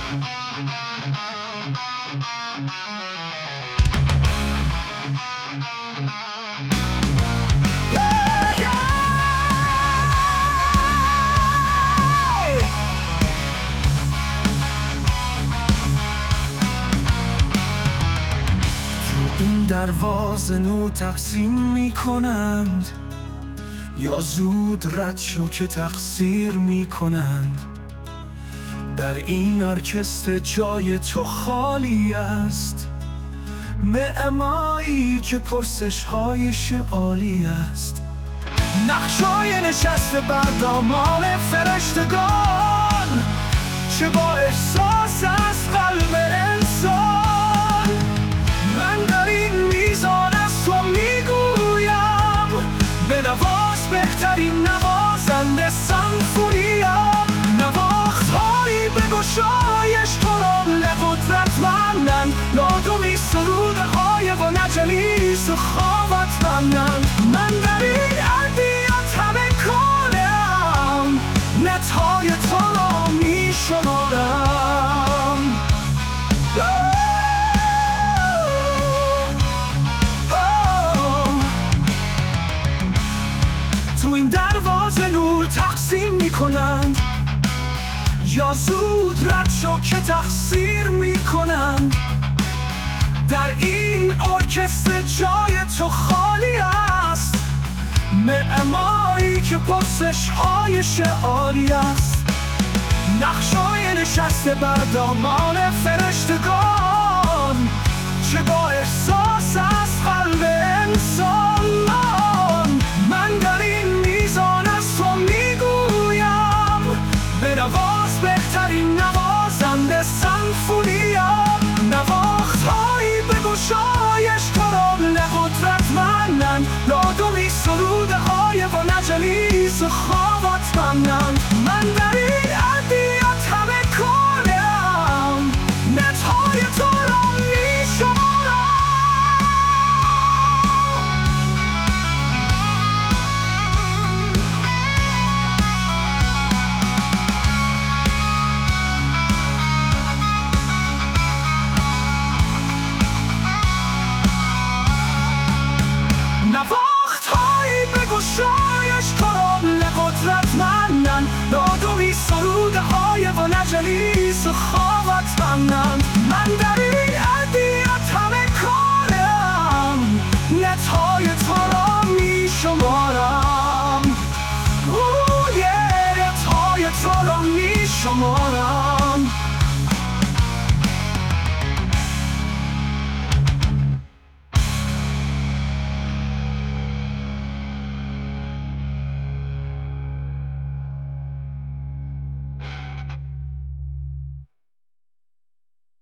این دروازه نو تقسیم می کنند، یا زود رد شو که تقصیر می کنند. در این ارکستر جای تو خالی است، معمایی که پرسش هایش عالی است. نقشای نشسته بر دامان فرشتگان، چه با احساس از قلب انسان. من در این میزان از تو میگویم، به نواز بهترین نوازنده سمفونیم. نواختهایی به گشایش تو را قدرتمندند، نادمی سروده های و نجلیس و خوابتمندند. من در این ادبیات همه کنم، نتهای تو را می شمارم. تو این دروازه نور تقسیم می کنند، یا زود رد شو که تقصیر می کنند. در این ارکستر جای تو خالی است، معمایی که پرسش هایش عالی است. نقشای نشسته بر دامان فرشتگان، چه با احساس از قلب انسان. من در این میزان از تو میگویم، به نواز بهترین نوازنده سمفونیم. نواختهایی به گشایش تو را قدرتمندند، لادمی سروده های و نجلیس و خوابتمندند.